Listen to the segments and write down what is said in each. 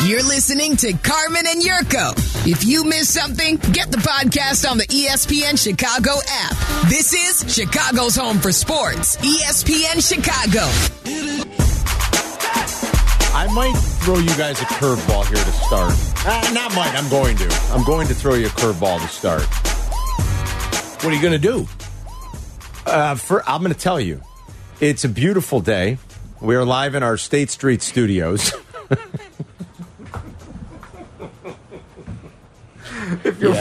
You're listening to Carmen and Yurko. If you miss something, get the podcast on the ESPN Chicago app. This is Chicago's home for sports, ESPN Chicago. I might throw you guys a curveball here to start. Not might, I'm going to. I'm going to throw you a curveball to start. What are you going to do? I'm going to tell you. It's a beautiful day. We are live in our State Street studios. If you're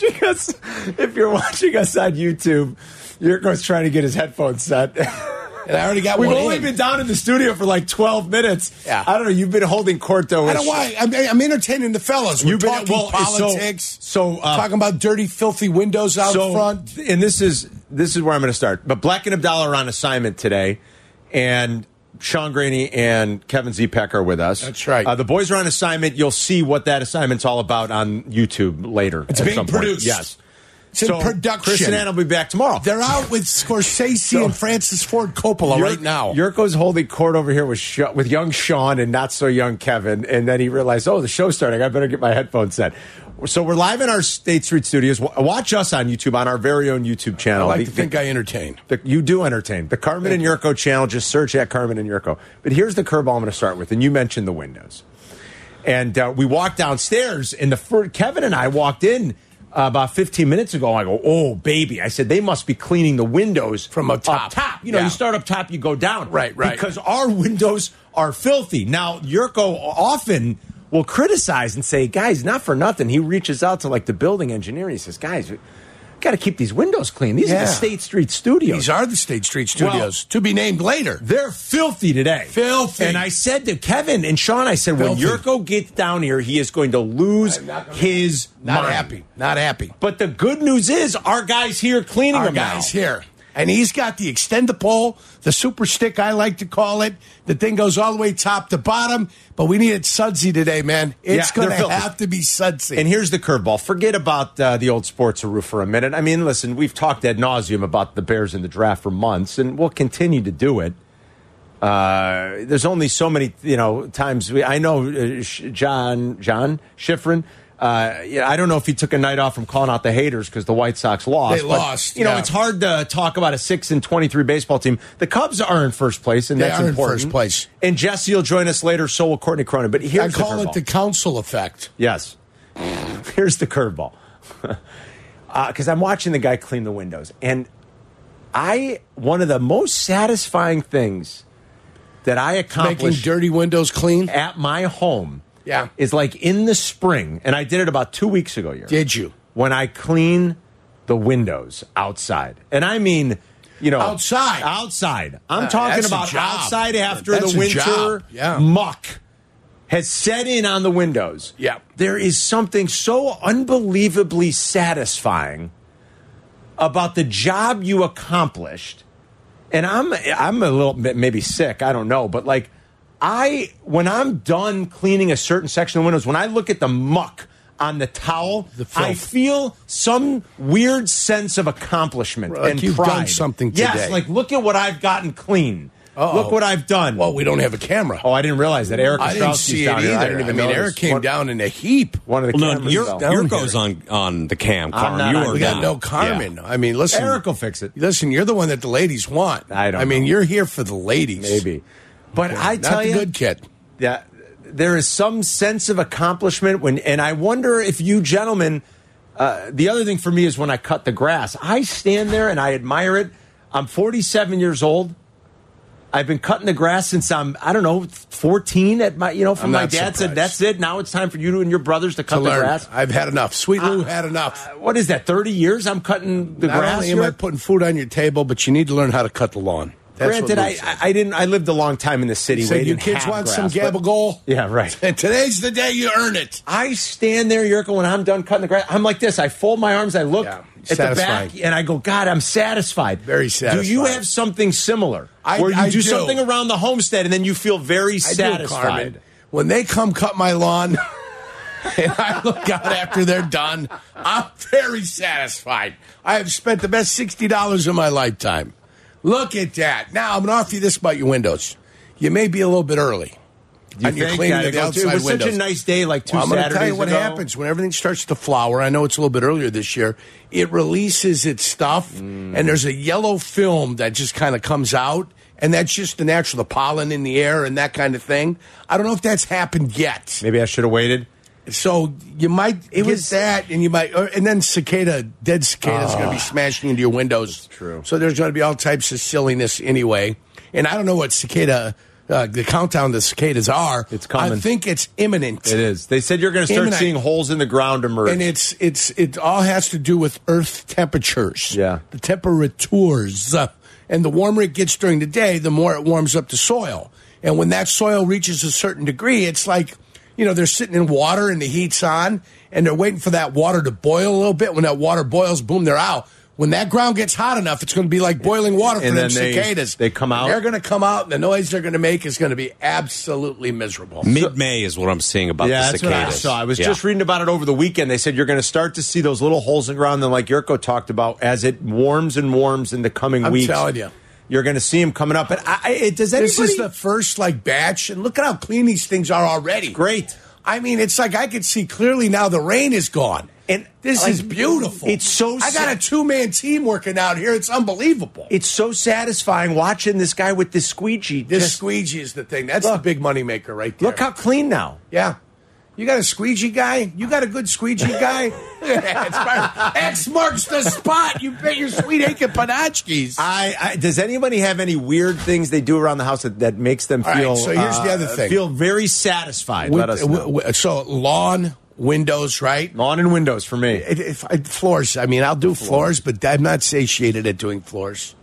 watching us on YouTube, Yurko's trying to get his headphones set. And I already got one. We've only been down in the studio for like 12 minutes. Yeah. I don't know. You've been holding court, though. I don't know why. I'm entertaining the fellas. We're talking politics. Talking about dirty, filthy windows out front. And this is where I'm going to start. But Black and Abdallah are on assignment today, and Sean Graney and Kevin Zepek are with us. That's right. The boys are on assignment. You'll see what that assignment's all about on YouTube later. It's being produced. Yes. It's in production. Chris and Ann will be back tomorrow. They're out with Scorsese and Francis Ford Coppola right now. Yurko's holding court over here with young Sean and not so young Kevin. And then he realized, the show's starting. I better get my headphones set. So we're live in our State Street studios. Watch us on YouTube, on our very own YouTube channel. I like to think I entertain. You do entertain. The Carmen and Yurko channel, just search at Carmen and Yurko. But here's the curveball I'm going to start with. And you mentioned the windows. And we walked downstairs, and Kevin and I walked in about 15 minutes ago. I go, oh, baby. I said, they must be cleaning the windows from up top. You start up top, you go down. Right. Because our windows are filthy. Now, Yurko often will criticize and say, guys, not for nothing. He reaches out to like the building engineer and he says, guys, we got to keep these windows clean. These are the State Street studios. These are the State Street studios, to be named later. They're filthy today. Filthy. And I said to Kevin and Sean, I said, when Yurko gets down here, he is going to lose his mind. Not happy. But the good news is our guy's here cleaning them now. Our guy's here. And he's got the extend-a-pole, the super stick, I like to call it. The thing goes all the way top to bottom. But we need it sudsy today, man. It's going to have to be sudsy. And here's the curveball. Forget about the old Sports-a-Roo for a minute. I mean, listen, we've talked ad nauseum about the Bears in the draft for months, and we'll continue to do it. There's only so many, times. I know John Schifrin. I don't know if he took a night off from calling out the haters because the White Sox lost. They lost. It's hard to talk about a 6-23 baseball team. The Cubs are in first place, and that's important. They are in first place. And Jesse will join us later. So will Courtney Cronin. But here's I call it the council effect. Yes. Here's the curveball. Because I'm watching the guy clean the windows, and one of the most satisfying things that I accomplished making dirty windows clean at my home. Yeah. Is like in the spring, and I did it about 2 weeks ago. Did you? When I clean the windows outside. And I mean, outside. Outside. I'm talking about outside after the winter muck has set in on the windows. Yeah. There is something so unbelievably satisfying about the job you accomplished. And I'm a little bit maybe sick, I don't know, but like when I'm done cleaning a certain section of the windows, when I look at the muck on the towel, I feel some weird sense of accomplishment and you've pride. Done something today. Yes, like look at what I've gotten clean. Look what I've done. Well, we don't have a camera. Oh, I didn't realize that. Eric I didn't see it either. I didn't even notice. Eric came down in a heap. One of the cameras. Yurko's on the cam. Carmen, we got no Carmen. Yeah. I mean, listen. Eric will fix it. Listen, you're the one that the ladies want. I mean, you're here for the ladies. Maybe. But I tell you, not the good kid. Yeah, there is some sense of accomplishment and I wonder if you gentlemen. The other thing for me is when I cut the grass, I stand there and I admire it. I'm 47 years old. I've been cutting the grass since I'm 14. At my from my dad said that's it. Now it's time for you and your brothers to cut the grass. I've had enough. Sweet Lou had enough. What is that? 30 years I'm cutting the grass. Not only am I putting food on your table, but you need to learn how to cut the lawn. Granted, I didn't. I lived a long time in the city. So you kids want some gabagool? Yeah, right. And today's the day you earn it. I stand there, Yurko, when I'm done cutting the grass. I'm like this. I fold my arms. I look at the back, and I go, God, I'm satisfied. Very satisfied. Do you have something similar? Where you do something around the homestead, and then you feel very satisfied? When they come cut my lawn, and I look out after they're done, I'm very satisfied. I have spent the best $60 of my lifetime. Look at that. Now, I'm going to offer you this about your windows. You may be a little bit early. And you're cleaning the outside windows. It was such a nice day, like 2 Saturdays ago. I'm going to tell you what happens when everything starts to flower. I know it's a little bit earlier this year. It releases its stuff, and there's a yellow film that just kind of comes out, and that's just the natural, the pollen in the air and that kind of thing. I don't know if that's happened yet. Maybe I should have waited. So you might that, and you might, and then dead cicadas going to be smashing into your windows. That's true. So there's going to be all types of silliness anyway. And I don't know what the countdown the cicadas are. It's coming. I think it's imminent. It is. They said you're going to start seeing holes in the ground emerge. And it all has to do with earth temperatures. Yeah. The temperatures. And the warmer it gets during the day, the more it warms up the soil. And when that soil reaches a certain degree, it's like, they're sitting in water and the heat's on, and they're waiting for that water to boil a little bit. When that water boils, boom, they're out. When that ground gets hot enough, it's going to be like boiling water for them cicadas. They come out. They're going to come out, and the noise they're going to make is going to be absolutely miserable. Mid-May is what I'm seeing about the cicadas. That's what I saw. I was just reading about it over the weekend. They said you're going to start to see those little holes in the ground, and like Yurko talked about, as it warms and warms in the coming weeks. I'm telling you. You're going to see them coming up. But does anybody... This is the first batch, and look at how clean these things are already. It's great. I mean, it's like I can see clearly now the rain is gone. And this is beautiful. It's so I got a two-man team working out here. It's unbelievable. It's so satisfying watching this guy with this squeegee. This squeegee is the thing. That's the big moneymaker right there. Look how clean now. Yeah. You got a squeegee guy? You got a good squeegee guy? X marks the spot. You bet your sweet aching panachkis. Does anybody have any weird things they do around the house that makes them feel? Right, so here's the other thing. Feel very satisfied. Let us know. So lawn, windows, right? Lawn and windows for me. Floors. I mean, I'll do floors, but I'm not satiated at doing floors.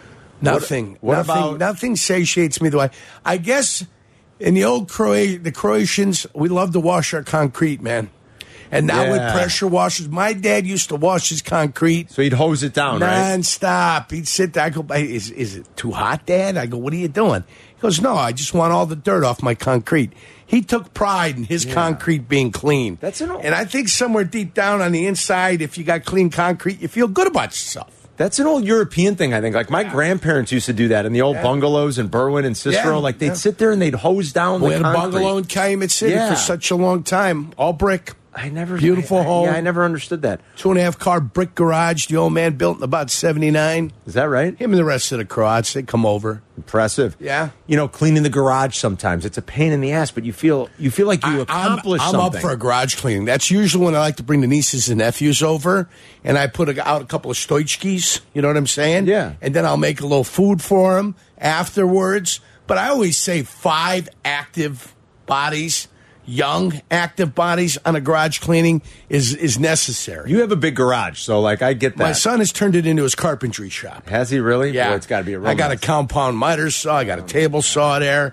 Nothing. Nothing satiates me the way. I guess. In the old the Croatians, we love to wash our concrete, man. And now with pressure washers, my dad used to wash his concrete. So he'd hose it down, nonstop. He'd sit there. I go, is it too hot, Dad? I go, what are you doing? He goes, no, I just want all the dirt off my concrete. He took pride in his concrete being clean. And I think somewhere deep down on the inside, if you got clean concrete, you feel good about yourself. That's an old European thing, I think. Like, my grandparents used to do that in the old bungalows in Berwyn and Cicero. Like, they'd sit there and they'd hose down the concrete. We had a bungalow in Calumet City for such a long time. All brick. Beautiful home. Yeah, I never understood that. 2.5-car brick garage the old man built in about 79. Is that right? Him and the rest of the Croats, they come over. Impressive. Yeah. Cleaning the garage sometimes. It's a pain in the ass, but you feel like you accomplished something. I'm up for a garage cleaning. That's usually when I like to bring the nieces and nephews over, and I put out a couple of stoichkis, you know what I'm saying? Yeah. And then I'll make a little food for them afterwards. But I always say 5 active bodies, young active bodies on a garage cleaning is necessary. You have a big garage, so I get that. My son has turned it into his carpentry shop. Has he really? Yeah. Boy, it's got to be a real I got mess. a compound miter saw. I got a table saw there.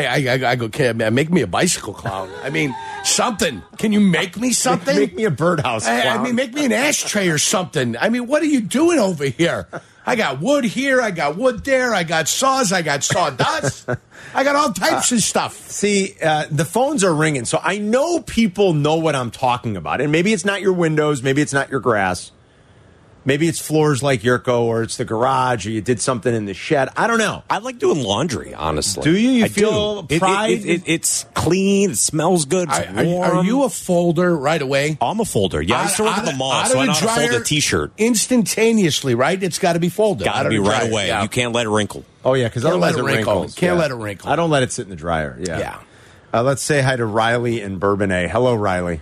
I go, okay, man, make me a bicycle clown. I mean, something. Can you make me something? Make me a birdhouse clown. I mean, make me an ashtray or something. I mean, what are you doing over here? I got wood here. I got wood there. I got saws. I got sawdust. I got all types of stuff. See, the phones are ringing, so I know people know what I'm talking about. And maybe it's not your windows. Maybe it's not your grass. Maybe it's floors like Yurko, or it's the garage, or you did something in the shed. I don't know. I like doing laundry, honestly. Do you? You feel pride? It's clean. It smells good. It's warm. Are you a folder right away? I'm a folder. Yeah, I used to work at the mall, so I know how to fold a T-shirt. Instantaneously, right? It's got to be folded. Got to be right away. Yeah. You can't let it wrinkle. Oh, yeah, because otherwise it wrinkles. Can't let it wrinkle. I don't let it sit in the dryer. Yeah. Yeah. Let's say hi to Riley in Bourbonnais. Hello, Riley.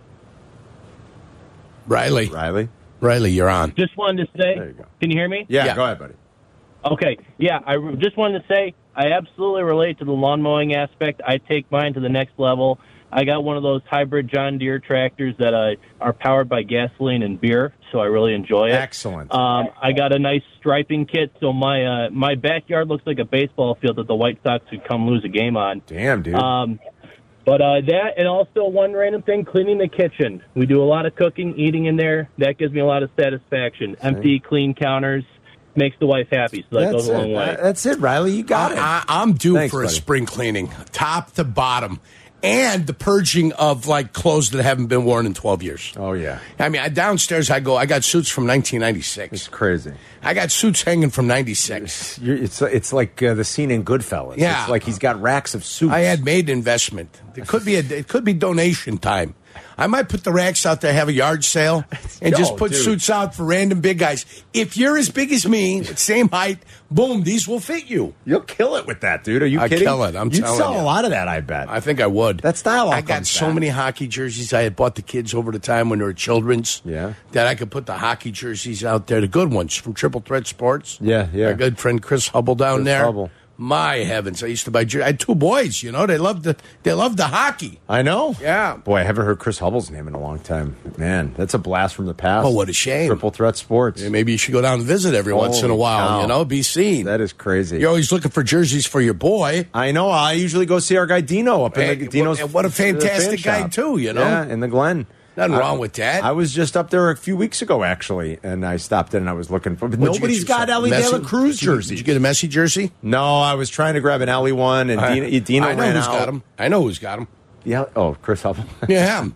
Riley, you're on. Just wanted to say, there you go. Can you hear me? Yeah, go ahead, buddy. Okay, yeah, I just wanted to say I absolutely relate to the lawn mowing aspect. I take mine to the next level. I got one of those hybrid John Deere tractors that are powered by gasoline and beer, so I really enjoy it. Excellent. I got a nice striping kit, so my backyard looks like a baseball field that the White Sox could come lose a game on. Damn, dude. But that, and also one random thing, cleaning the kitchen. We do a lot of cooking, eating in there. That gives me a lot of satisfaction. Empty, clean counters makes the wife happy, so that goes a long way. That's it, Riley. You got it. I'm due Thanks, for buddy. A spring cleaning, top to bottom. and the purging of like clothes that haven't been worn in 12 years. Oh, yeah. I mean, downstairs I got suits from 1996. It's crazy. I got suits hanging from 96. It's like the scene in Goodfellas. Yeah. It's like he's got racks of suits. I had made investment. It could be donation time. I might put the racks out there, have a yard sale, and just put suits out for random big guys. If you're as big as me, same height, boom, these will fit you. You'll kill it with that, dude. Are you kidding? I'd kill it. You'd sell a lot of that, I bet. I think I would. That style. I got so many hockey jerseys I had bought the kids over the time when they were children's. Yeah. That I could put the hockey jerseys out there, the good ones from Triple Threat Sports. Yeah. Our good friend Chris Hubble down there. Hubble. My heavens! I used to buy. I had two boys. You know, they loved the hockey. I know. Yeah. Boy, I haven't heard Chris Hubble's name in a long time. Man, that's a blast from the past. Oh, what a shame! Triple Threat Sports. Yeah, maybe you should go down and visit every once in a while. Cow. You know, be seen. That is crazy. You're always looking for jerseys for your boy. I know. I usually go see our guy Dino up in Dino's. What a fantastic guy too. You know, yeah, in the Glen. Nothing wrong with that. I was just up there a few weeks ago, actually, and I stopped in and I was looking for. But nobody's got Ellie De La Cruz jerseys. Did you get a Messi jersey? No, I was trying to grab an Ellie one, and Dino I know ran who's out. got him. I know who's got him. Yeah. Oh, Chris Hubble. Yeah.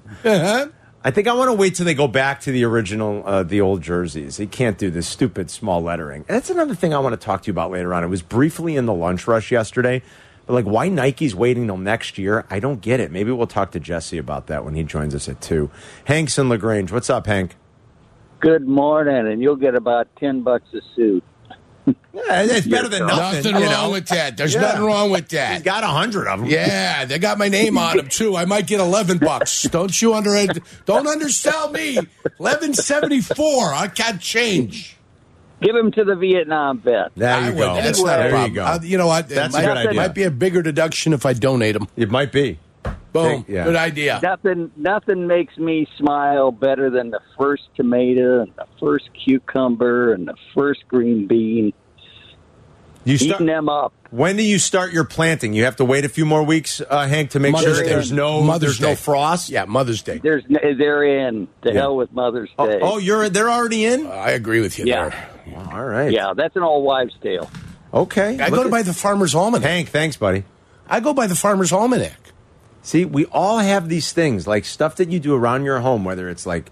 I think I want to wait till they go back to the original, the old jerseys. He can't do this stupid small lettering. That's another thing I want to talk to you about later on. It was briefly in the lunch rush yesterday. But like, why Nike's waiting till next year? I don't get it. Maybe we'll talk to Jesse about that when he joins us at 2. Hank's in LaGrange. What's up, Hank? Good morning, and you'll get about $10 a suit. Yeah, it's better than nothing. Nothing wrong with that. There's nothing wrong with that. He's got 100 of them. Yeah, they got my name on them too. I might get $11. Don't undersell me. $11.74. I can't change. Give him to the Vietnam vet. There you go. That's not a problem. You go. You know what? That's a good idea. It might be a bigger deduction if I donate them. It might be. Boom. Yeah. Good idea. Nothing makes me smile better than the first tomato and the first cucumber and the first green bean. Eating them up. When do you start your planting? You have to wait a few more weeks, Hank, to make sure that there's no frost. Yeah, Mother's Day. They're in. To hell with Mother's Day. They're already in? I agree with you there. Well, all right. Yeah, that's an old wives' tale. Okay. I go to buy the Farmer's Almanac. Hank, thanks, buddy. I go by the Farmer's Almanac. See, we all have these things, like stuff that you do around your home, whether it's like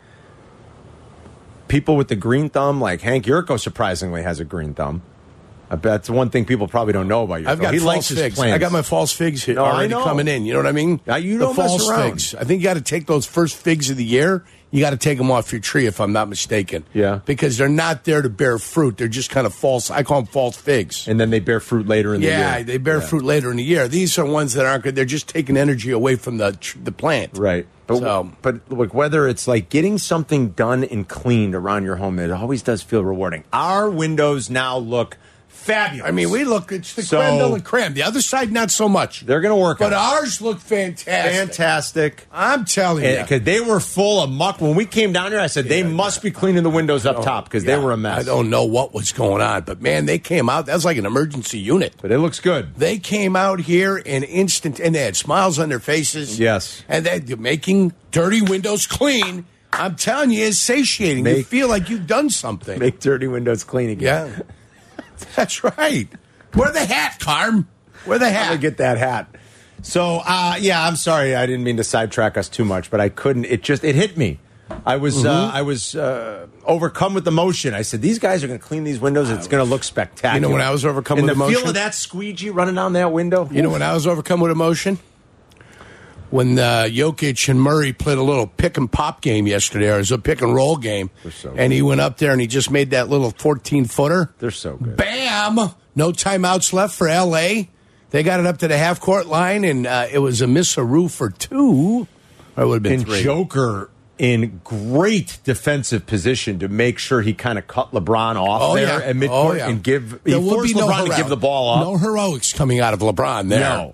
people with the green thumb, like Hank Yurko surprisingly has a green thumb. I bet that's one thing people probably don't know about you. I've got false figs. I got my false figs here already coming in. You know what I mean? You don't mess false around. Figs. I think you got to take those first figs of the year. You got to take them off your tree, if I'm not mistaken. Yeah. Because they're not there to bear fruit. They're just kind of false. I call them false figs. And then they bear fruit later in the year. Yeah, they bear fruit later in the year. These are ones that aren't good. They're just taking energy away from the plant. Right. But look, whether it's like getting something done and cleaned around your home, it always does feel rewarding. Our windows now look fabulous. I mean, it's the creme de la creme. The other side, not so much. They're going to work on it. But ours look fantastic. I'm telling you. Because they were full of muck. When we came down here, I said, they must be cleaning the windows up top because they were a mess. I don't know what was going on. But, man, they came out. That was like an emergency unit. But it looks good. They came out here in instant, and they had smiles on their faces. Yes. And they're making dirty windows clean. I'm telling you, it's satiating. You feel like you've done something. Make dirty windows clean again. Yeah. That's right. Wear the hat, Carm. Wear the hat. I'm going to get that hat. So, I'm sorry. I didn't mean to sidetrack us too much, but I couldn't. It hit me. I was overcome with emotion. I said, these guys are going to clean these windows. It's going to look spectacular. You know when I was overcome with emotion? The feel of that squeegee running down that window? You know when I was overcome with emotion? When Jokic and Murray played a little pick and pop game yesterday, or it was a pick and roll game, and he went up there and he just made that little 14-footer. They're so good. Bam! No timeouts left for L.A. They got it up to the half-court line, and it was a miss-a-roo for 2. Or it would have been 3. And Joker in great defensive position to make sure he kind of cut LeBron off at midcourt and forced LeBron to give the ball off. No heroics coming out of LeBron there. No.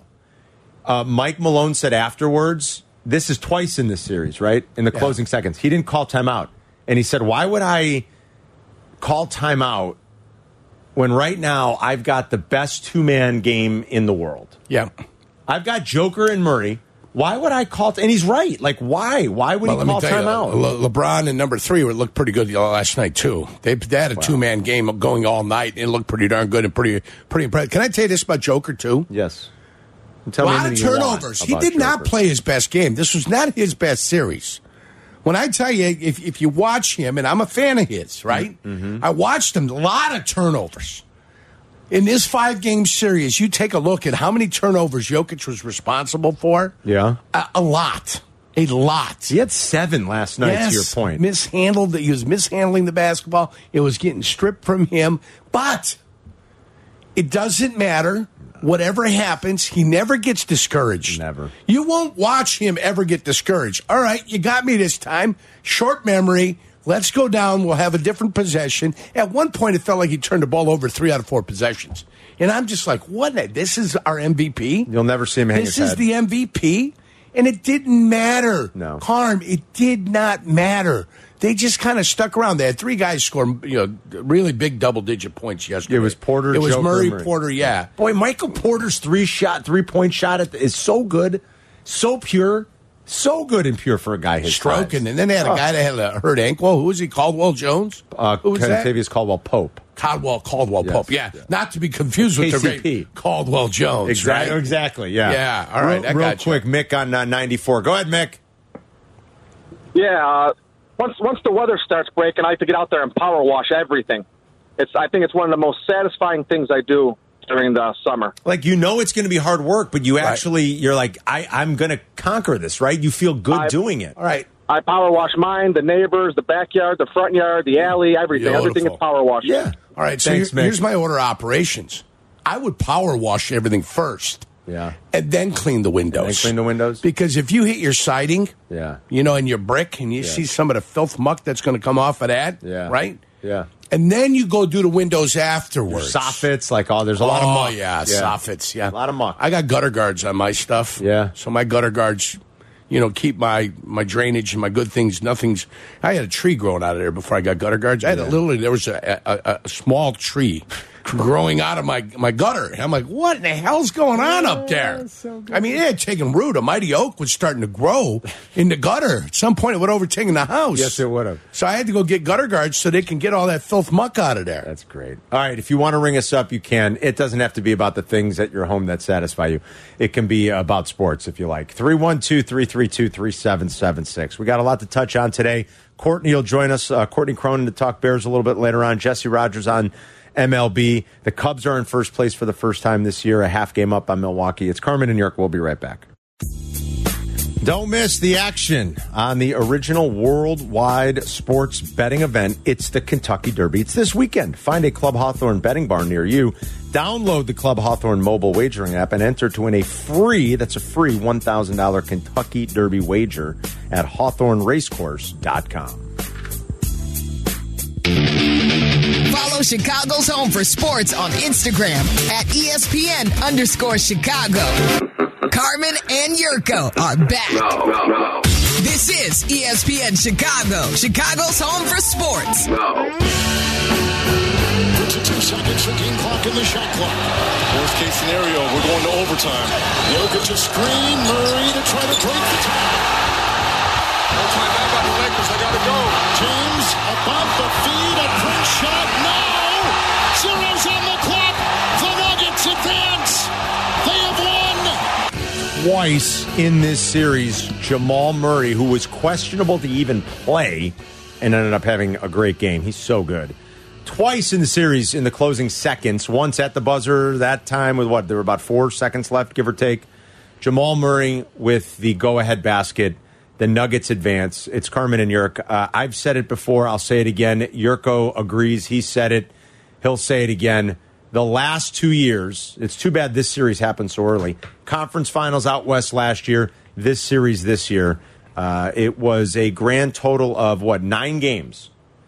Mike Malone said afterwards, this is twice in this series, right? In the closing seconds. He didn't call timeout. And he said, why would I call timeout when right now I've got the best two-man game in the world? Yeah. I've got Joker and Murray. Why would I call? And he's right. Like, why? Why would he call timeout? LeBron and number 3 looked pretty good last night, too. They had a two-man game going all night, and it looked pretty darn good and pretty impressive. Can I tell you this about Joker, too? Yes. Tell a lot of turnovers. He did not play his best game. This was not his best series. When I tell you, if you watch him, and I'm a fan of his, right? I watched him, a lot of turnovers. In this 5-game series, you take a look at how many turnovers Jokic was responsible for. Yeah. A lot. A lot. He had 7 last night, to your point. Mishandled. He was mishandling the basketball. It was getting stripped from him. But it doesn't matter. Whatever happens, he never gets discouraged. Never. You won't watch him ever get discouraged. All right, you got me this time. Short memory. Let's go down. We'll have a different possession. At one point, it felt like he turned the ball over 3 out of 4 possessions. And I'm just like, what? This is our MVP? You'll never see him hang his head. This is the MVP? And it didn't matter. No. Carm, it did not matter. They just kind of stuck around. They had 3 guys score, really big double-digit points yesterday. It was Porter, It was Joker, Murray, Porter, yeah. Boy, Michael Porter's 3-point shot is so good, so pure, so good and pure for a guy his stroking. size. And then they had a guy that had a hurt ankle. Who was he? Caldwell Jones? Who was that? Kentavious Caldwell-Pope. Caldwell Pope, yeah. Not to be confused with KCP. the great Caldwell Jones. Exactly, yeah. Yeah, all right. Real quick, Mick on 94. Go ahead, Mick. Yeah, once the weather starts breaking, I like to get out there and power wash everything. I think it's one of the most satisfying things I do during the summer. Like, it's going to be hard work, but you're like, I'm going to conquer this, right? You feel good doing it. All right. I power wash mine, the neighbors, the backyard, the front yard, the alley, everything. Beautiful. Everything is power washed. Yeah. All right, so here's my order of operations. I would power wash everything first. Yeah. And then clean the windows. Because if you hit your siding, and your brick, and you see some of the filth muck that's going to come off of that, right? Yeah. And then you go do the windows afterwards. Soffits, there's a lot of muck. Oh, yeah, soffits, yeah. A lot of muck. I got gutter guards on my stuff. Yeah. So my gutter guards, keep my drainage and my good things. I had a tree growing out of there before I got gutter guards. There was a small tree growing out of my gutter. I'm like, what in the hell's going on up there? So I mean, it had taken root. A mighty oak was starting to grow in the gutter. At some point, it would have overtaken the house. Yes, it would have. So I had to go get gutter guards so they can get all that filth muck out of there. That's great. All right, if you want to ring us up, you can. It doesn't have to be about the things at your home that satisfy you. It can be about sports, if you like. 312-332-3776. We got a lot to touch on today. Courtney will join us. Courtney Cronin to talk Bears a little bit later on. Jesse Rogers on MLB. The Cubs are in first place for the first time this year, a half game up on Milwaukee. It's Carmen and York. We'll be right back. Don't miss the action on the original worldwide sports betting event. It's the Kentucky Derby. It's this weekend. Find a Club Hawthorne betting barn near you. Download the Club Hawthorne mobile wagering app and enter to win a free $1,000 Kentucky Derby wager at HawthorneRacecourse.com. Follow Chicago's Home for Sports on Instagram at ESPN_Chicago. Carmen and Yurko are back. This is ESPN Chicago, Chicago's Home for Sports. 52 seconds, ticking clock in the shot clock. Worst case scenario, we're going to overtime. Jokic a screen, Murray to try to break the tie. No time back by the Lakers, they got to go. James above the feed, a quick shot, no! Zero's on the clock, the Nuggets advance. They have won. Twice in this series, Jamal Murray, who was questionable to even play and ended up having a great game. He's so good. Twice in the series in the closing seconds, once at the buzzer, that time with there were about 4 seconds left, give or take. Jamal Murray with the go-ahead basket. The Nuggets advance. It's Carmen and Yurk. I've said it before. I'll say it again. Yurko agrees. He said it. He'll say it again. The last 2 years, it's too bad this series happened so early. Conference finals out west last year. This series this year. It was a grand total of, 9 games?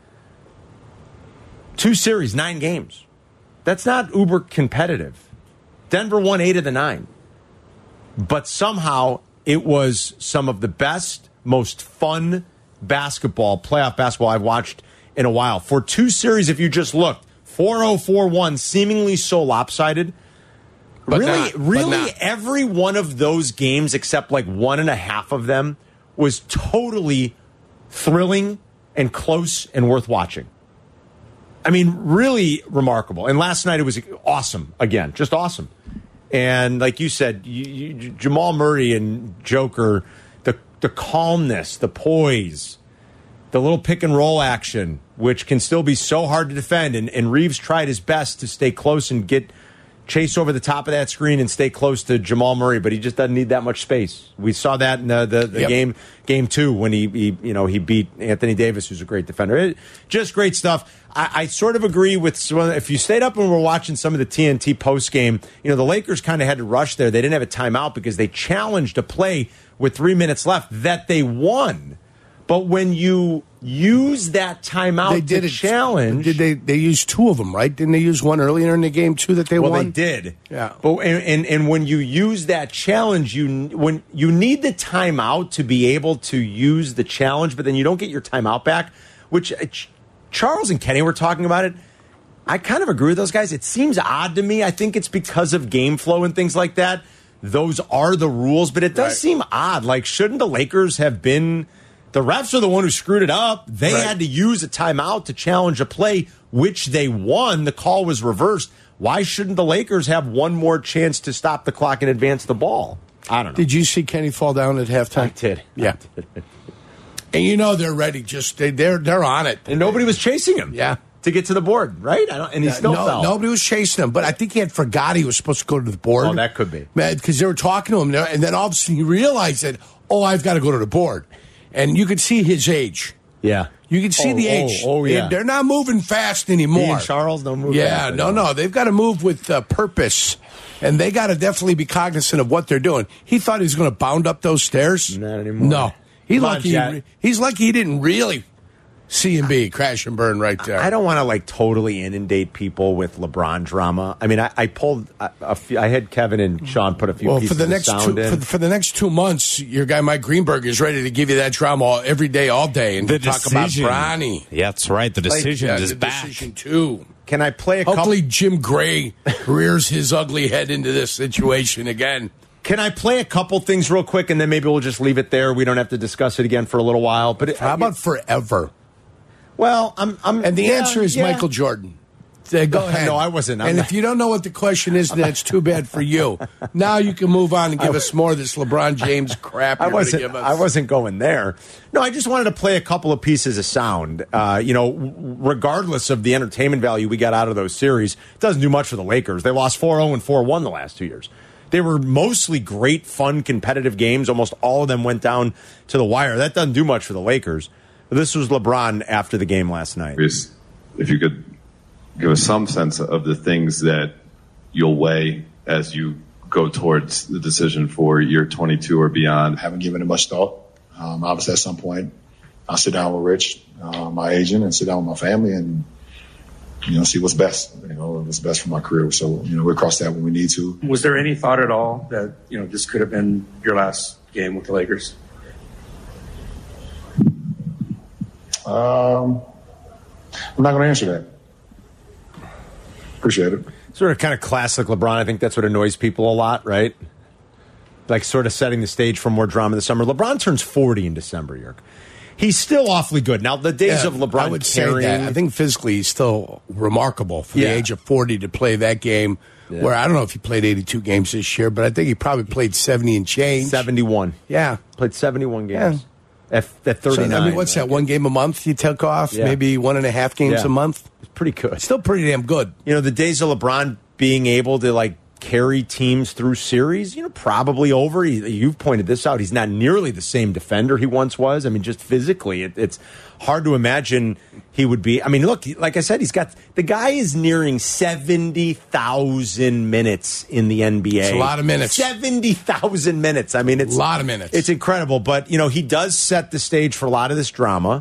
2 series, 9 games. That's not uber competitive. Denver won 8 of the 9. But somehow it was some of the best, most fun playoff basketball I've watched in a while. For 2 series, if you just looked, 4-0, 4-1, seemingly so lopsided. But really, every one of those games, except 1.5 of them, was totally thrilling and close and worth watching. I mean, really remarkable. And last night it was awesome. Again, just awesome. And like you said, Jamal Murray and Joker, the calmness, the poise, the little pick and roll action, which can still be so hard to defend. And Reeves tried his best to stay close and chase over the top of that screen and stay close to Jamal Murray, but he just doesn't need that much space. We saw that in the game 2 when he beat Anthony Davis, who's a great defender. Just great stuff. I sort of agree with if you stayed up and were watching some of the TNT post game, the Lakers kind of had to rush there. They didn't have a timeout because they challenged a play with 3 minutes left that they won. But when you use that timeout to challenge... They used 2 of them, right? Didn't they use one earlier in the game, too, that they won? Well, they did. Yeah. But and when you use that challenge, you need the timeout to be able to use the challenge, but then you don't get your timeout back, which Charles and Kenny were talking about it. I kind of agree with those guys. It seems odd to me. I think it's because of game flow and things like that. Those are the rules, but it does seem odd. Like, shouldn't the Lakers have been... The refs are the one who screwed it up. They had to use a timeout to challenge a play, which they won. The call was reversed. Why shouldn't the Lakers have one more chance to stop the clock and advance the ball? I don't know. Did you see Kenny fall down at halftime? I did. Yeah. And they're ready. Just they're on it. And nobody was chasing him. Yeah. To get to the board, right? And he still fell. Nobody was chasing him, but I think he had forgot he was supposed to go to the board. Oh, that could be. Because they were talking to him, and then all of a sudden he realized that, I've got to go to the board. And you could see his age. Yeah. You can see the age. Oh, yeah. They're not moving fast anymore. He and Charles don't move fast. Yeah, no. They've got to move with purpose. And they got to definitely be cognizant of what they're doing. He thought he was going to bound up those stairs. Not anymore. No. He's lucky he didn't really C&B, crash and burn right there. I don't want to totally inundate people with LeBron drama. I mean, I pulled a few. I had Kevin and Sean put a few pieces of sound in. For the next 2 months, your guy Mike Greenberg is ready to give you that drama every day, all day, and talk about Bronny. Yeah, that's right. The decision is back. Decision 2. Can I play a couple? Hopefully Jim Gray rears his ugly head into this situation again. Can I play a couple things real quick, and then maybe we'll just leave it there. We don't have to discuss it again for a little while. But how about forever? Well, and the answer is Michael Jordan. Go ahead. No, I wasn't. If you don't know what the question is, then it's too bad for you. Now you can move on and give us more of this LeBron James crap. I wasn't going there. No, I just wanted to play a couple of pieces of sound. Regardless of the entertainment value we got out of those series, it doesn't do much for the Lakers. They lost 4-0 and 4-1 the last 2 years. They were mostly great, fun, competitive games. Almost all of them went down to the wire. That doesn't do much for the Lakers. This was LeBron after the game last night. If you could give us some sense of the things that you'll weigh as you go towards the decision for year 22 or beyond. Haven't given it much thought. Obviously, at some point, I'll sit down with Rich, my agent, and sit down with my family and, see what's best, what's best for my career. So, we'll cross that when we need to. Was there any thought at all that, this could have been your last game with the Lakers? I'm not going to answer that. Appreciate it. Sort of kind of classic LeBron. I think that's what annoys people a lot, right? Like sort of setting the stage for more drama this summer. LeBron turns 40 in December, Yerk. He's still awfully good. Now, the days of LeBron I would say that. I think physically he's still remarkable for the age of 40 to play that game. Yeah. Where I don't know if he played 82 games this year, but I think he probably played 70 and change. 71. Yeah. Played 71 games. Yeah. At 39. So, what's that, one game a month you took off? Yeah. Maybe 1.5 games a month? It's pretty good. Still pretty damn good. The days of LeBron being able to, carry teams through series, probably over. You've pointed this out. He's not nearly the same defender he once was. I mean, just physically, it's hard to imagine he would be. I mean, look, like I said, the guy is nearing 70,000 minutes in the NBA. It's a lot of minutes. 70,000 minutes. I mean, it's a lot of minutes. It's incredible. But, he does set the stage for a lot of this drama.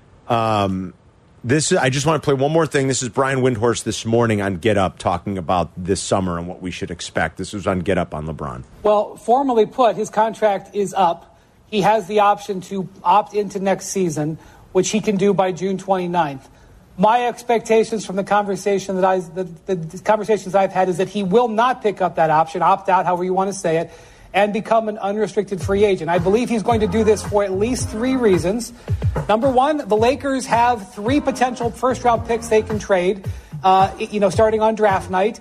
I just want to play one more thing. This is Brian Windhorst this morning on Get Up talking about this summer and what we should expect. This was on Get Up on LeBron. Well, formally put, his contract is up. He has the option to opt into next season, which he can do by June 29th. My expectations from the conversation the conversations I've had is that he will not pick up that option, opt out, however you want to say it, and become an unrestricted free agent. I believe he's going to do this for at least 3 reasons. Number one, the Lakers have 3 potential first-round picks they can trade, starting on draft night.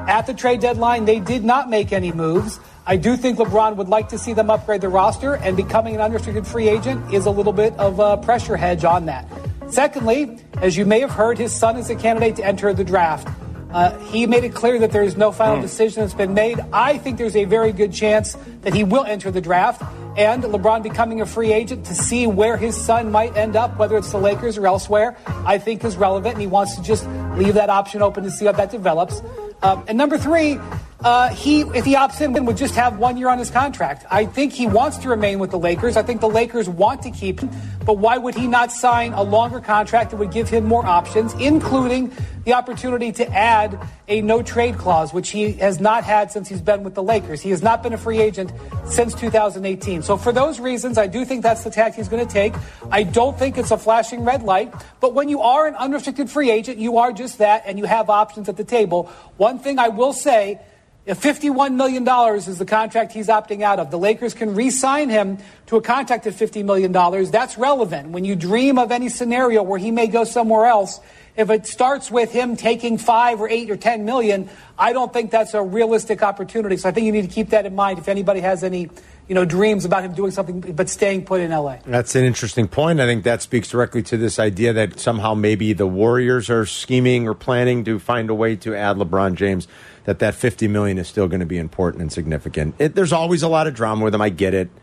At the trade deadline, they did not make any moves. I do think LeBron would like to see them upgrade the roster, and becoming an unrestricted free agent is a little bit of a pressure hedge on that. Secondly, as you may have heard, his son is a candidate to enter the draft. He made it clear that there is no final decision that's been made. I think there's a very good chance that he will enter the draft, and LeBron becoming a free agent to see where his son might end up, whether it's the Lakers or elsewhere, I think is relevant, and he wants to just leave that option open to see how that develops. And number three, if he opts in, would just have 1 year on his contract. I think he wants to remain with the Lakers. I think the Lakers want to keep him, but why would he not sign a longer contract that would give him more options, including the opportunity to add a no-trade clause, which he has not had since he's been with the Lakers. He has not been a free agent since 2018. So for those reasons, I do think that's the tack he's going to take. I don't think it's a flashing red light, but when you are an unrestricted free agent, you are just that, and you have options at the table. One thing I will say, if $51 million is the contract he's opting out of, the Lakers can re-sign him to a contract at $50 million. That's relevant. When you dream of any scenario where he may go somewhere else, if it starts with him taking 5 or 8 or 10 million, I don't think that's a realistic opportunity. So I think you need to keep that in mind if anybody has any, dreams about him doing something but staying put in LA. That's an interesting point. I think that speaks directly to this idea that somehow maybe the Warriors are scheming or planning to find a way to add LeBron James, that $50 million is still going to be important and significant. There's always a lot of drama with him. I get it.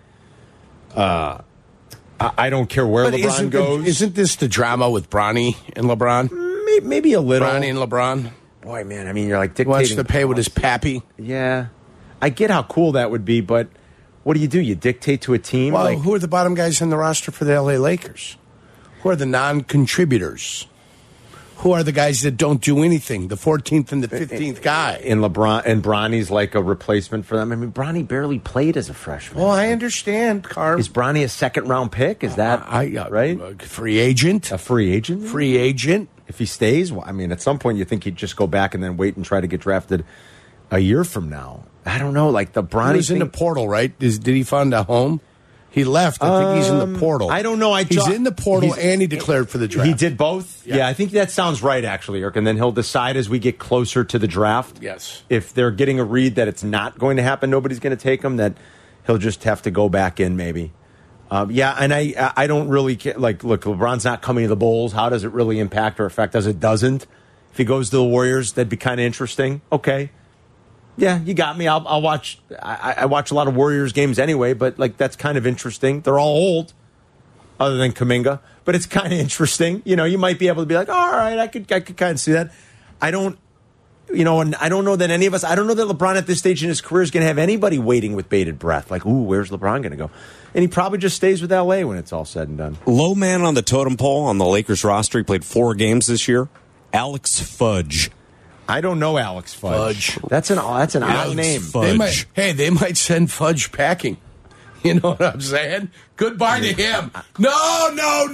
I don't care where LeBron goes. Isn't this the drama with Bronny and LeBron? Maybe a little. Bronny and LeBron. Boy, man, I mean, you're like dictating. Wants to pay with his pappy. Yeah. I get how cool that would be, but what do? You dictate to a team? Well, who are the bottom guys in the roster for the L.A. Lakers? Who are the non-contributors? Who are the guys that don't do anything? The 14th and the 15th guy. And LeBron and Bronny's like a replacement for them. I mean, Bronny barely played as a freshman. Well, I understand, Carm. Is Bronny a second-round pick? Is that right? Free agent. A free agent? Free agent. If he stays, well, I mean, at some point you think he'd just go back and then wait and try to get drafted a year from now. I don't know. Like the Bronny He was in the portal, right? Did he find a home? He left. I think he's in the portal. I don't know. He's in the portal and he declared for the draft. He did both? Yeah, I think that sounds right, actually, Eric. And then he'll decide as we get closer to the draft. Yes. If they're getting a read that it's not going to happen, nobody's going to take him, that he'll just have to go back in maybe. And I don't really care. Like, look, LeBron's not coming to the Bulls. How does it really impact or affect us? It doesn't. If he goes to the Warriors, that'd be kind of interesting. Okay. Yeah, you got me. I'll watch. I watch a lot of Warriors games anyway, but like that's kind of interesting. They're all old, other than Kuminga, but it's kind of interesting. You might be able to be like, all right, I could kind of see that. I don't, and I don't know that any of us. I don't know that LeBron at this stage in his career is going to have anybody waiting with bated breath. Like, ooh, where's LeBron going to go? And he probably just stays with LA when it's all said and done. Low man on the totem pole on the Lakers roster. He played 4 games this year. Alex Fudge. I don't know Alex Fudge. That's an odd name. They might send Fudge packing. You know what I'm saying? Goodbye to him. No.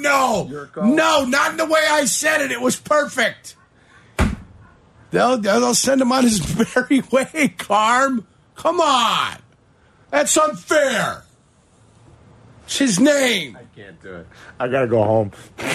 No, not in the way I said it. It was perfect. They'll send him on his merry way, Carm. Come on. That's unfair. It's his name. I can't do it. I got to go home.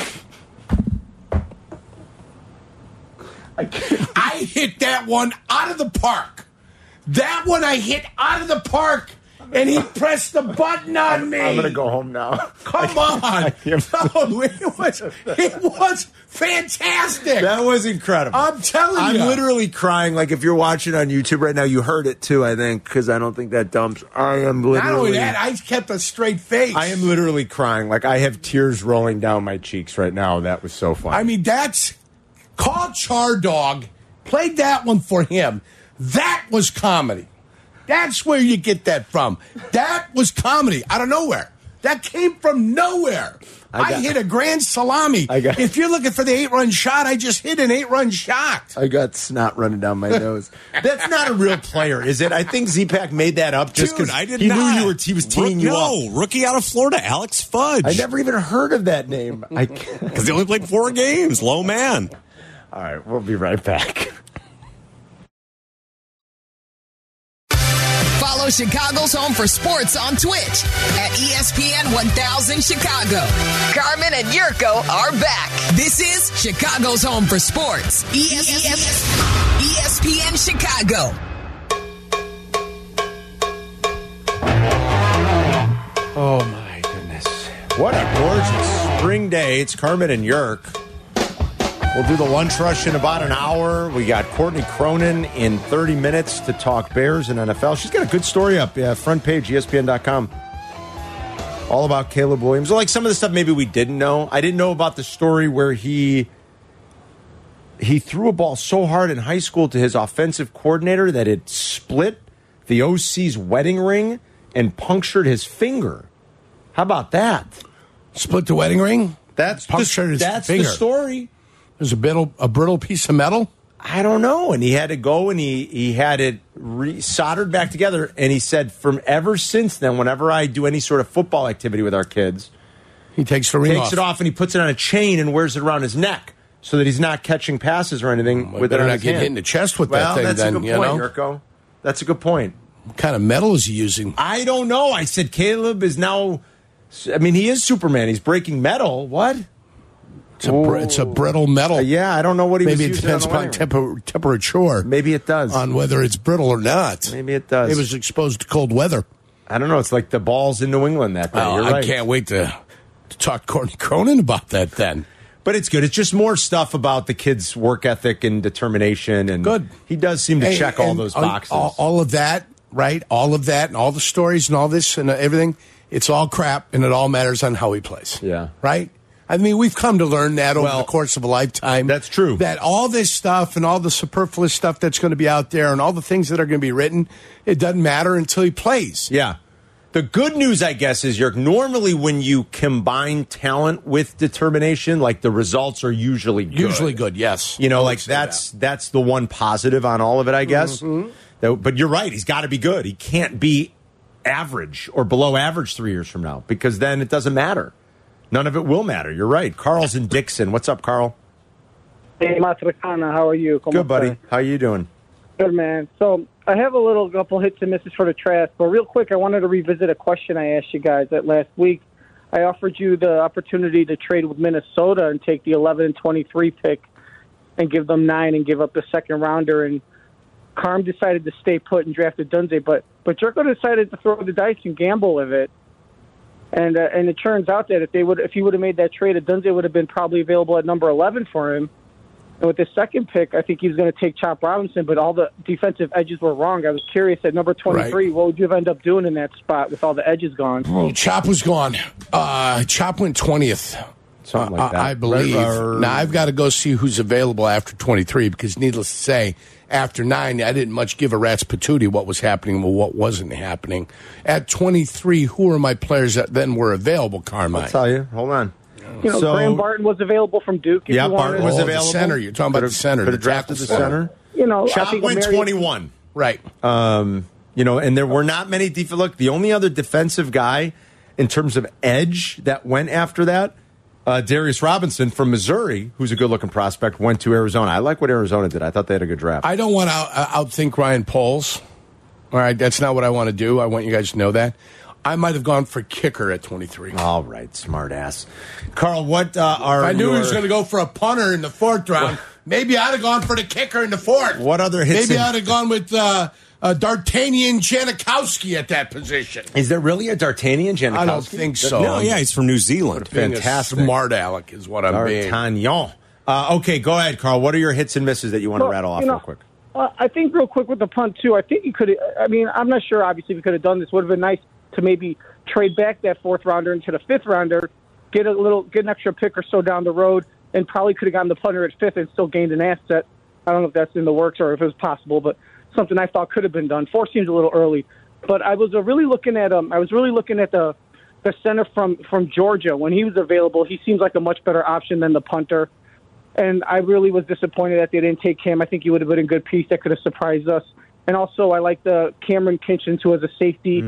I hit that one out of the park. That one I hit out of the park, and he pressed the button on me. I'm going to go home now. Come on. No, it was fantastic. That was incredible. I'm telling you. I'm literally crying. Like, if you're watching on YouTube right now, you heard it too, I think, because I don't think that dumps. I am literally. Not only that, I kept a straight face. I am literally crying. Like, I have tears rolling down my cheeks right now. That was so funny. I mean, call Char Dog, played that one for him. That was comedy. That's where you get that from. That was comedy out of nowhere. That came from nowhere. I hit a grand salami. If you're looking for the 8-run shot, I just hit an 8-run shot. I got snot running down my nose. That's not a real player, is it? I think Z-Pack made that up just because he knew he was teeing you up. No, rookie out of Florida, Alex Fudge. I never even heard of that name. Because he only played 4 games. Low man. All right, we'll be right back. Follow Follow Chicago's Home for Sports on Twitch at ESPN 1000 Chicago. Carmen and Yurko are back. This is Chicago's Home for Sports. ESPN Chicago. Oh, my goodness. What a gorgeous spring day. It's Carmen and Yerk. We'll do the lunch rush in about an hour. We got Courtney Cronin in 30 minutes to talk Bears and NFL. She's got a good story up. Front page, ESPN.com. All about Caleb Williams. Like some of the stuff maybe we didn't know. I didn't know about the story where he threw a ball so hard in high school to his offensive coordinator that it split the OC's wedding ring and punctured his finger. How about that? Split the wedding ring? That's punctured his that's finger. The story. There's a brittle piece of metal? I don't know. And he had to go and he had it soldered back together. And he said, from ever since then, whenever I do any sort of football activity with our kids, he takes the ring off. Takes it off and he puts it on a chain and wears it around his neck so that he's not catching passes or anything with it on his hand. Get hit in the chest with that thing. That's then, a good point, Yurko. That's a good point. What kind of metal is he using? I don't know. I said Caleb is now. I mean, he is Superman. He's breaking metal. What? It's a brittle metal. Yeah, I don't know what he was using. Maybe it depends upon temperature. Maybe it does. On whether it's brittle or not. Maybe it does. It was exposed to cold weather. I don't know. It's like the balls in New England that day. You're right. I can't wait to talk to Courtney Cronin about that then. But it's good. It's just more stuff about the kid's work ethic and determination. And good. He does seem to check all those boxes. All of that, right? All of that and all the stories and all this and everything, it's all crap and it all matters on how he plays. Yeah. Right? I mean, we've come to learn that over the course of a lifetime. That's true. That all this stuff and all the superfluous stuff that's going to be out there and all the things that are going to be written, it doesn't matter until he plays. Yeah. The good news, I guess, is normally when you combine talent with determination, like the results are usually good. Usually good, yes. You know, like that's the one positive on all of it, I guess. Mm-hmm. But you're right. He's got to be good. He can't be average or below average 3 years from now because then it doesn't matter. None of it will matter. You're right. Carl's in Dixon. What's up, Carl? Hey, Matricana. How are you? Good, buddy. How you doing? Good, man. So I have a couple hits and misses for the trash, but real quick, I wanted to revisit a question I asked you guys that last week. I offered you the opportunity to trade with Minnesota and take the 11 and 23 pick and give them 9 and give up the second rounder. And Carm decided to stay put and drafted Dunze, but Jerko decided to throw the dice and gamble with it. And it turns out that if he would have made that trade, Dunze would have been probably available at number 11 for him. And with the second pick, I think he was going to take Chop Robinson, but all the defensive edges were wrong. I was curious at number 23, what would you have ended up doing in that spot with all the edges gone? Well, Chop was gone. Chop went 20th. Something like that. I believe. Now, I've got to go see who's available after 23 because, needless to say, after 9, I didn't much give a rat's patootie what was happening or what wasn't happening. At 23, who are my players that then were available, Carmine? I'll tell you. Hold on. You know, Graham Barton was available from Duke. Yeah, Barton was available. The center. You're talking about the center. Could have drafted the center. You know, Chop went 21. Right. You know, and there were not many. Look, the only other defensive guy in terms of edge that went after that, Darius Robinson from Missouri, who's a good-looking prospect, went to Arizona. I like what Arizona did. I thought they had a good draft. I don't want to outthink Ryan Poles. All right, that's not what I want to do. I want you guys to know that. I might have gone for kicker at 23. All right, smart ass. Carl, what are I knew he was going to go for a punter in the 4th round. Maybe I'd have gone for the kicker in the 4th. What other hits? Maybe I'd have gone with D'Artagnan Janikowski at that position. Is there really a D'Artagnan Janikowski? I don't think so. No, yeah, he's from New Zealand. Fantastic. Smart aleck is what I'm being. D'Artagnan. Okay, go ahead, Carl. What are your hits and misses that you want to rattle off real quick? I think real quick with the punt, too, I think you could – I mean, I'm not sure, obviously, we could have done this. Would have been nice to maybe trade back that 4th rounder into the 5th rounder, get an extra pick or so down the road, and probably could have gotten the punter at 5th and still gained an asset. I don't know if that's in the works or if it was possible, but something I thought could have been done. 4 seems a little early. But I was really looking at the center from Georgia. When he was available, he seems like a much better option than the punter. And I really was disappointed that they didn't take him. I think he would have been a good piece that could have surprised us. And also, I like the Cameron Kinchins, who was a safety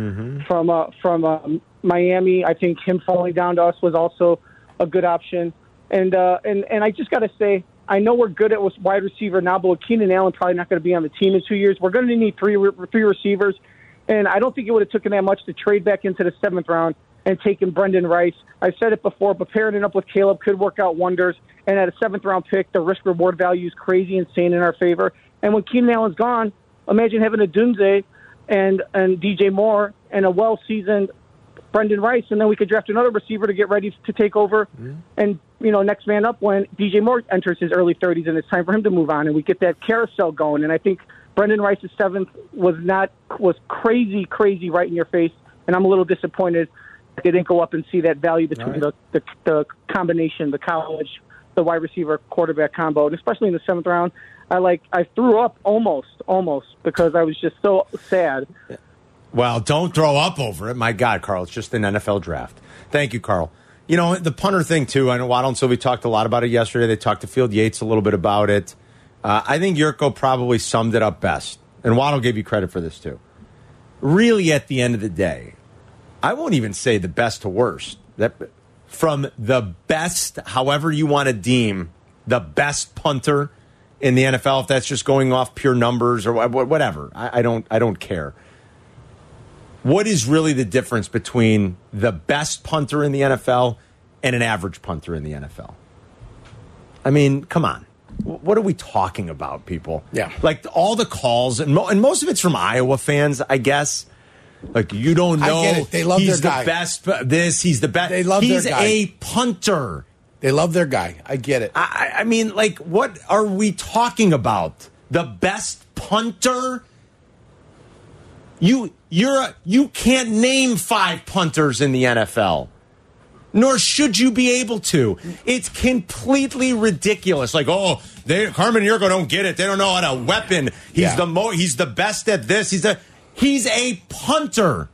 from Miami. I think him falling down to us was also a good option. And I just got to say, I know we're good at wide receiver now, but with Keenan Allen probably not going to be on the team in 2 years, we're going to need three receivers. And I don't think it would have taken that much to trade back into the 7th round and taken Brendan Rice. I've said it before, but pairing it up with Caleb could work out wonders. And at a 7th-round pick, the risk-reward value is crazy insane in our favor. And when Keenan Allen's gone, imagine having a Dunze and DJ Moore and a well-seasoned Brendan Rice, and then we could draft another receiver to get ready to take over. And, next man up when DJ Moore enters his early 30s, and it's time for him to move on, and we get that carousel going. And I think Brendan Rice's 7th was crazy right in your face, and I'm a little disappointed that they didn't go up and see that value between the combination, the college, the wide receiver quarterback combo, and especially in the 7th round. I threw up almost because I was just so sad. Well, don't throw up over it. My God, Carl, it's just an NFL draft. Thank you, Carl. The punter thing, too. I know Waddle and Sylvie talked a lot about it yesterday. They talked to Field Yates a little bit about it. I think Yurko probably summed it up best. And Waddle gave you credit for this, too. Really, at the end of the day, I won't even say the best to worst. From the best, however you want to deem, the best punter in the NFL, if that's just going off pure numbers or whatever. I don't care. What is really the difference between the best punter in the NFL and an average punter in the NFL? I mean, come on. What are we talking about, people? Yeah. Like all the calls, and most of it's from Iowa fans, I guess. Like, you don't know. I get it. They love he's their the guy. Best. He's the best. They love he's their guy. a punter. They love their guy. I get it. I mean, like, what are we talking about? The best punter? You can't name 5 punters in the NFL. Nor should you be able to. It's completely ridiculous. Like, Carmen and Yurko don't get it. They don't know how to weapon. He's the best at this. He's a punter.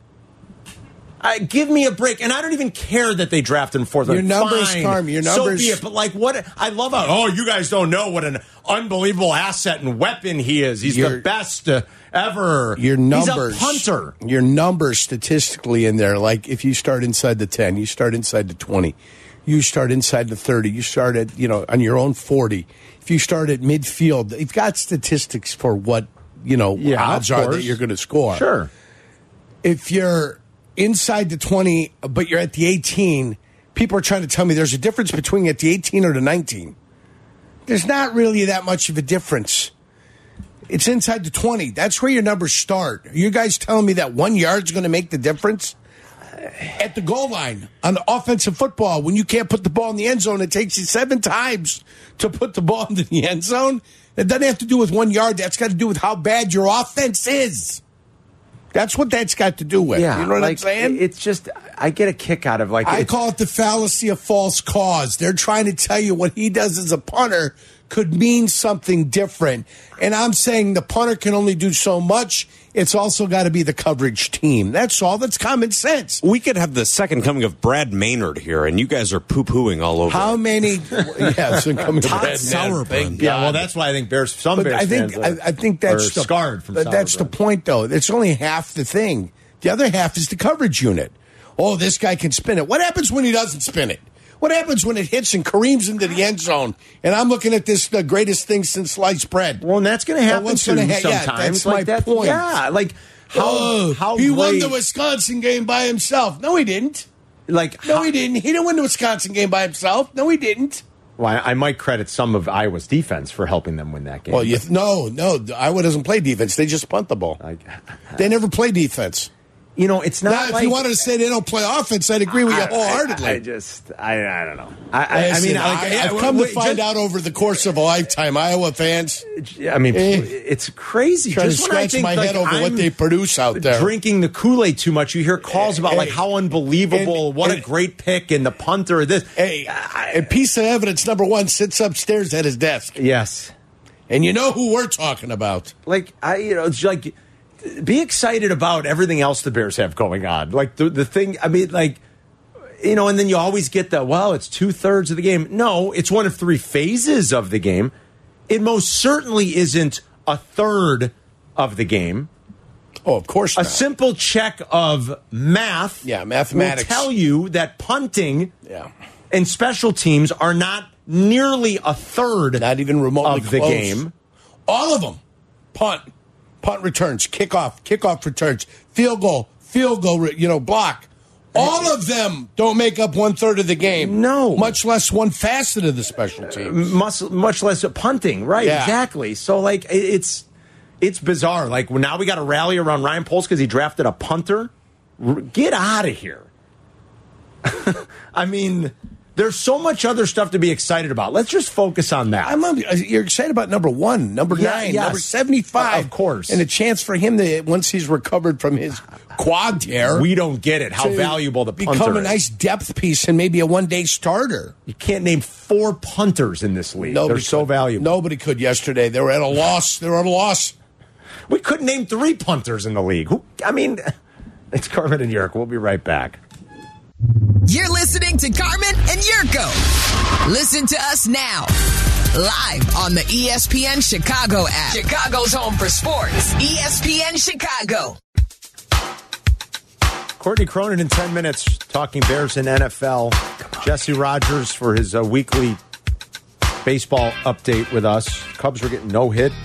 Give me a break. And I don't even care that they drafted him 4th. Your numbers, Carm, your numbers. So be it. But like, what? I love how, you guys don't know what an unbelievable asset and weapon he is. He's the best ever. Your numbers. He's a punter. Your numbers statistically in there, like if you start inside the 10, you start inside the 20, you start inside the 30, you start at, on your own 40. If you start at midfield, you've got statistics for what, odds are that you're going to score. Sure. If you're inside the 20, but you're at the 18, people are trying to tell me there's a difference between at the 18 or the 19. There's not really that much of a difference. It's inside the 20. That's where your numbers start. Are you guys telling me that 1 yard's going to make the difference? At the goal line, on the offensive football, when you can't put the ball in the end zone, it takes you 7 times to put the ball into the end zone. That doesn't have to do with 1 yard. That's got to do with how bad your offense is. That's what that's got to do with. Yeah, you know what I'm saying? It's just, I get a kick out of I call it the fallacy of false cause. They're trying to tell you what he does as a punter could mean something different. And I'm saying the punter can only do so much. It's also got to be the coverage team. That's all. That's common sense. We could have the second coming of Brad Maynard here, and you guys are poo-pooing all over. How many? Yeah, second coming of Brad Sauerbrunn. Yeah, well, that's why I think Bears fans I think that's are scarred from that's the point, though. It's only half the thing. The other half is the coverage unit. Oh, this guy can spin it. What happens when he doesn't spin it? What happens when it hits and careens into the end zone? And I'm looking at this, the greatest thing since sliced bread. Well, and that's going to happen sometimes. Yeah, that's my point. Yeah, like how he great. won the Wisconsin game by himself. No, he didn't. He didn't. He didn't win the Wisconsin game by himself. No, he didn't. Well, I might credit some of Iowa's defense for helping them win that game. Well, no, Iowa doesn't play defense. They just punt the ball. They never play defense. It's not. Now, like, if you wanted to say they don't play offense, I'd agree with you wholeheartedly. I don't know. I've come to find out over the course of a lifetime, Iowa fans. I mean, it's crazy. Trying just to scratch my head over what they produce out there. Drinking the Kool-Aid too much, you hear calls about like how unbelievable, what a great pick, and the punter of this. A piece of evidence number 1 sits upstairs at his desk. Yes, and you know who we're talking about. It's like. Be excited about everything else the Bears have going on. Like the thing, I mean, and then you always get the, it's 2/3 of the game. No, it's one of 3 phases of the game. It most certainly isn't a third of the game. Oh, of course not. A simple check of math mathematics will tell you that punting and special teams are not nearly a third not even remotely of the close. game. All of them. Punt, punt returns, kickoff returns, field goal, block. All of them don't make up 1/3 of the game. No. Much less one facet of the special teams. Much less punting, right? Yeah. Exactly. So, like, it's bizarre. Like, now we got to rally around Ryan Poles because he drafted a punter. Get out of here. I mean, there's so much other stuff to be excited about. Let's just focus on that. You're excited about number 1, number 9, yes. number 75. Of course. And a chance for him to, once he's recovered from his quad tear. We don't get it, how valuable the punter is. Become a nice depth piece and maybe a one-day starter. You can't name 4 punters in this league. They're so valuable. Nobody could yesterday. They were at a loss. We couldn't name 3 punters in the league. It's Carmen and Yurko. We'll be right back. You're listening to Carmen and Yurko. Listen to us now, live on the ESPN Chicago app. Chicago's home for sports. ESPN Chicago. Courtney Cronin in 10 minutes, talking Bears and NFL. Jesse Rogers for his weekly baseball update with us. Cubs were getting no hit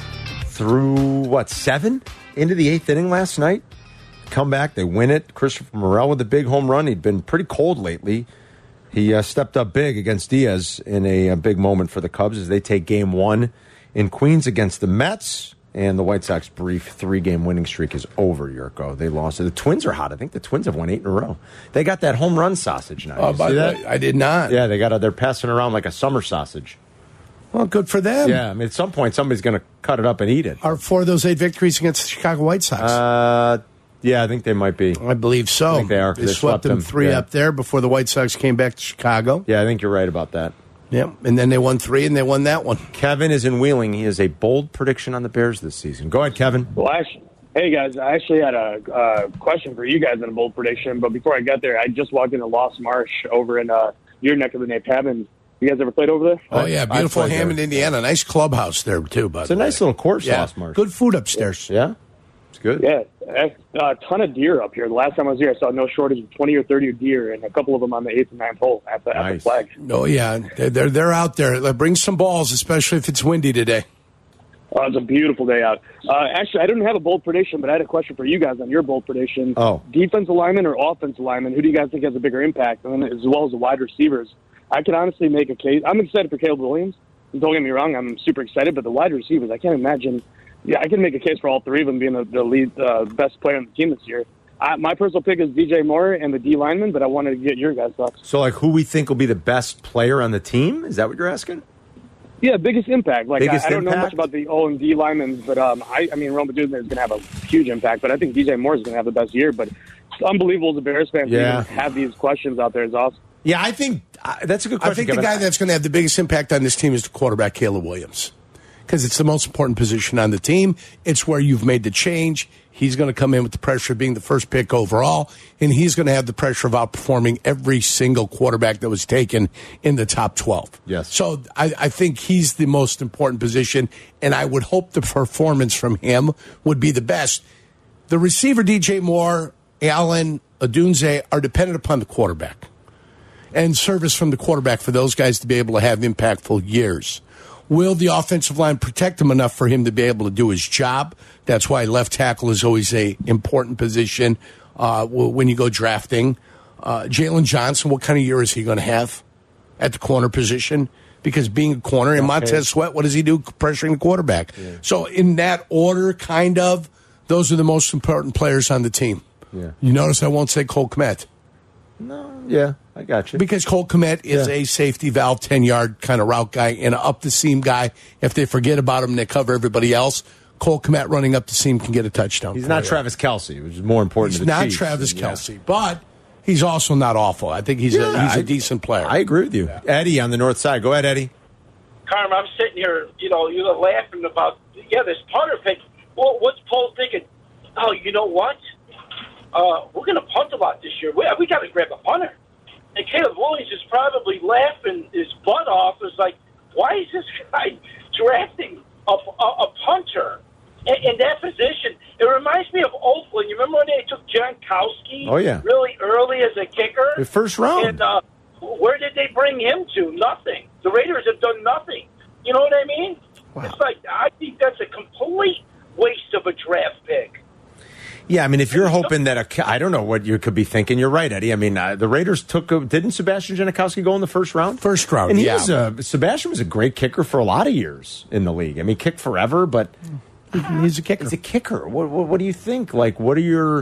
through, 7? Into the 8th inning last night. Come back, they win it. Christopher Morel with a big home run. He'd been pretty cold lately. He stepped up big against Diaz in a big moment for the Cubs as they take Game 1 in Queens against the Mets. And the White Sox brief 3-game winning streak is over, Yurko. They lost. The Twins are hot. I think the Twins have won 8 in a row. They got that home run sausage now. Oh, by the way, I did not. Yeah, they're passing around like a summer sausage. Well, good for them. Yeah, I mean, at some point, somebody's going to cut it up and eat it. Are 4 of those 8 victories against the Chicago White Sox? Yeah, I think they might be. I believe so. I think they are. They swept them 3 up there before the White Sox came back to Chicago. Yeah, I think you're right about that. Yep, and then they won 3, and they won that one. Kevin is in Wheeling. He has a bold prediction on the Bears this season. Go ahead, Kevin. Well, hey, guys, I actually had a question for you guys in a bold prediction, but before I got there, I just walked into Lost Marsh over in your neck of the Nape, Hammond. You guys ever played over there? Oh, yeah, beautiful Hammond, Indiana. Nice clubhouse there, too, by It's a nice little course, Lost Marsh. Good food upstairs. Yeah? It's good. Yeah, a ton of deer up here. The last time I was here, I saw no shortage of 20 or 30 deer, and a couple of them on the 8th and 9th hole at the flag. Oh, yeah, they're out there. Bring some balls, especially if it's windy today. Oh, it's a beautiful day out. Actually, I didn't have a bold prediction, but I had a question for you guys on your bold prediction. Oh. Defensive lineman or offensive lineman, who do you guys think has a bigger impact? And then as well as the wide receivers. I can honestly make a case. I'm excited for Caleb Williams. Don't get me wrong, I'm super excited, but the wide receivers, I can't imagine. Yeah, I can make a case for all 3 of them being the lead, best player on the team this year. My personal pick is DJ Moore and the D lineman, but I wanted to get your guys' thoughts. So, who we think will be the best player on the team? Is that what you're asking? Yeah, biggest impact. I don't know impact? much about the O and D linemen, but I mean, Roma Dudley is going to have a huge impact. But I think DJ Moore is going to have the best year. But it's unbelievable as a Bears fan to even have these questions out there. It's awesome. Yeah, I think that's a good question. I think the guy that's going to have the biggest impact on this team is the quarterback, Caleb Williams, because it's the most important position on the team. It's where you've made the change. He's going to come in with the pressure of being the first pick overall, and he's going to have the pressure of outperforming every single quarterback that was taken in the top 12. Yes. So I think he's the most important position, and I would hope the performance from him would be the best. The receiver, DJ Moore, Allen, Odunze, are dependent upon the quarterback and service from the quarterback for those guys to be able to have impactful years. Will the offensive line protect him enough for him to be able to do his job? That's why left tackle is always a important position when you go drafting. Jalen Johnson, what kind of year is he going to have at the corner position? Because being a corner, and Montez Sweat, what does he do pressuring the quarterback? Yeah. So in that order, those are the most important players on the team. Yeah. You notice I won't say Cole Kmet. No, yeah, I got you. Because Cole Kmet is a safety valve, 10-yard kind of route guy and an up-the-seam guy. If they forget about him, they cover everybody else. Cole Kmet running up the seam can get a touchdown. He's not Travis Kelce, which is more important to the Chiefs. He's not Travis Kelce, but he's also not awful. I think he's a decent player. I agree with you. Yeah. Eddie on the north side. Go ahead, Eddie. Carm, I'm sitting here, you're laughing about, this punter pick. Well, what's Paul thinking? Oh, you know what? We're going to punt a lot this year. We got to grab a punter. And Caleb Williams is probably laughing his butt off. It's like, why is this guy drafting a punter in that position? It reminds me of Oakland. You remember when they took Jankowski really early as a kicker? The first round. And where did they bring him to? Nothing. The Raiders have done nothing. You know what I mean? Wow. It's like, I think that's a complete waste of a draft pick. Yeah, I mean, if you're hoping that I don't know what you could be thinking. You're right, Eddie. I mean, the Raiders didn't Sebastian Janikowski go in the first round? First round, and yeah. Sebastian was a great kicker for a lot of years in the league. I mean, kicked forever, but he's a kicker. He's a kicker. What do you think? Like, what are your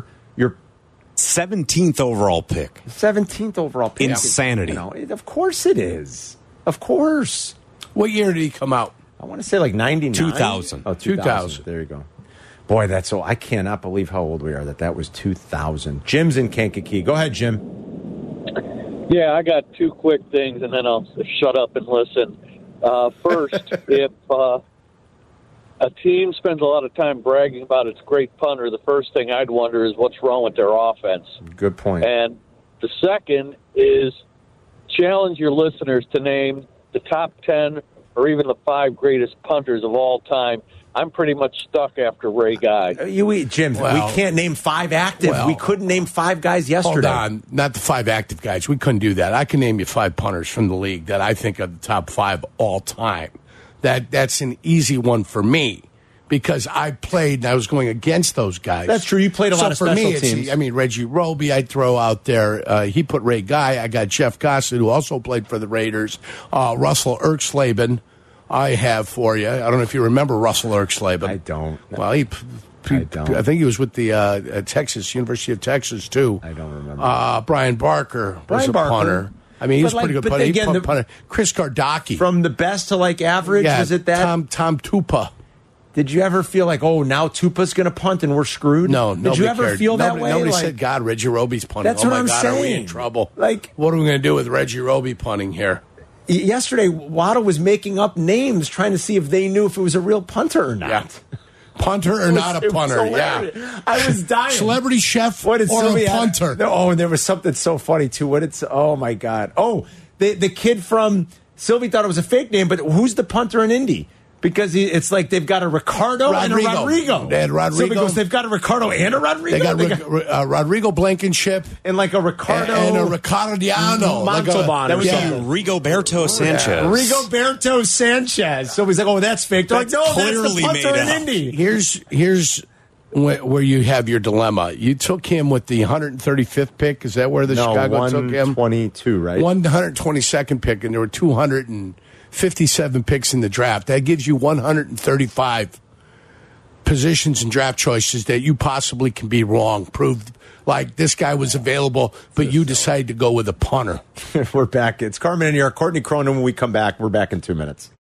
17th overall pick? 17th overall pick. Insanity. You know, of course it is. Of course. What year did he come out? I want to say like 99. 2000. Oh, 2000. There you go. Boy, that's so. I cannot believe how old we are. That was 2000. Jim's in Kankakee. Go ahead, Jim. Yeah, I got two quick things, and then I'll shut up and listen. First, if a team spends a lot of time bragging about its great punter, the first thing I'd wonder is what's wrong with their offense. Good point. And the second is challenge your listeners to name the top 10 or even the 5 greatest punters of all time. I'm pretty much stuck after Ray Guy. Jim, we can't name 5 active. We couldn't name 5 guys yesterday. Hold on. Not the 5 active guys. We couldn't do that. I can name you 5 punters from the league that I think are the top 5 all time. That's an easy one for me because I played and I was going against those guys. That's true. You played a lot of special teams. I mean, Reggie Roby I'd throw out there. He put Ray Guy. I got Jeff Gossett, who also played for the Raiders. Russell Erxleben. I have for you. I don't know if you remember Russell Erxleben. I don't. Well, I think he was with the University of Texas, too. I don't remember. Brian Barker was a punter. I mean, he was pretty good punter. Again, punter. Chris Gardocki. From the best to like average, was it that? Tom Tupa. Did you ever feel like, oh, now Tupa's going to punt and we're screwed? No, Did you ever feel that way? Nobody said, God, Reggie Roby's punting. That's what I'm saying. Are we in trouble? Like, what are we going to do with Reggie Roby punting here? Yesterday, Waddle was making up names trying to see if they knew if it was a real punter or not. Yeah. Punter or not a punter, yeah. I was dying. Celebrity chef or a punter? And there was something so funny, too. Oh, my God. Oh, the kid from Sylvie thought it was a fake name, but who's the punter in Indy? Because it's like they've got a Ricardo and a Rodrigo. They had Rodrigo. Sylvie goes, they've got a Ricardo and a Rodrigo? They got Rodrigo Blankenship. And like a Ricardo. And a Ricardiano. Montalban. That was Rigoberto Sanchez. Rigoberto Sanchez. So he's like, oh, that's fake. They're like, no, that's the punter in Indy. Here's where you have your dilemma. You took him with the 135th pick. Is that where Chicago took him? 122, right? 122nd pick, and there were 257 picks in the draft. That gives you 135 positions and draft choices that you possibly can be wrong. Proved like this guy was available, but you decided to go with a punter. We're back. It's Carmen and York. Courtney Cronin. When we come back, we're back in 2 minutes.